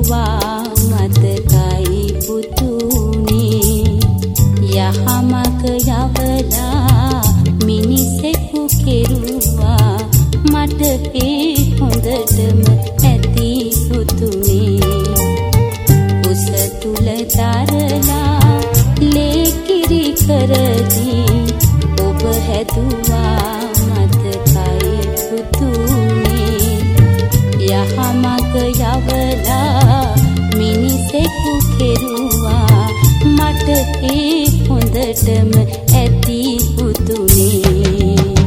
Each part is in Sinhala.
හැදුවා මතකයි පුතුනේ යහමක යවලා මිනිසෙකු කෙරුවා මට ඒ හොඳටම ඇති පුතුනේ උස තුල තරලා ලේකිරි කරදී ඔබ හැදුවා මතකයි පුතුනේ යහමක යවලා මිනිසෙකු කෙරුවා මට ඒ හොඳටම ඇති පුතුනේ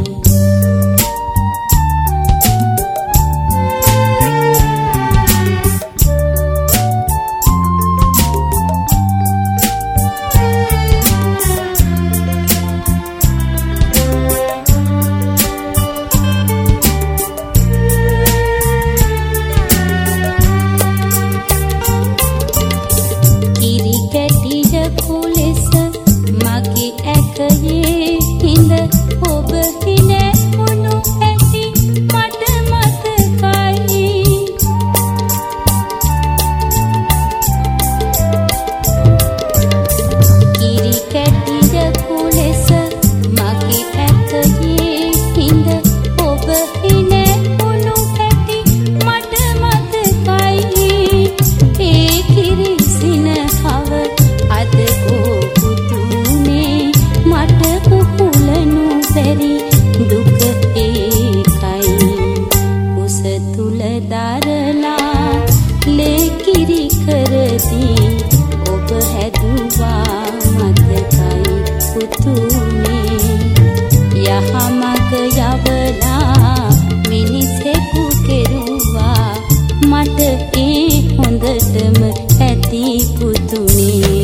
ඔබ හැදුවා මතකයි පුතුනේ යහමක යවලා මිනිසෙකු කෙරුවා මට ඒ හොඳටම ඇති පුතුනේ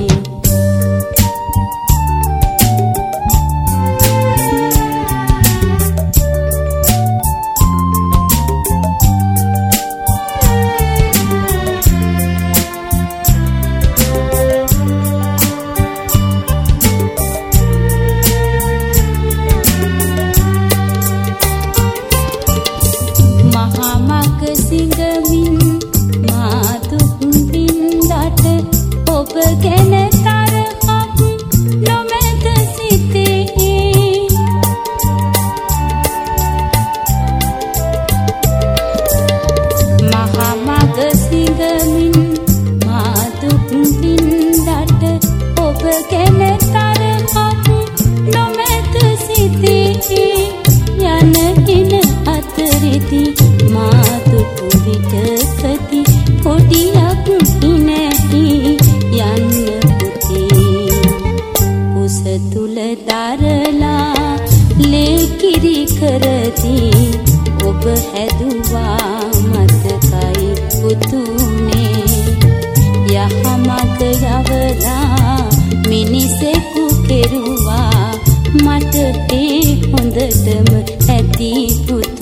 ඔබ හැදුවා මතකයි පුතුනේ යහමක යවලා මිනිසෙකු කෙරුවා මට ඒ හොඳටම ඇති පුතුනේ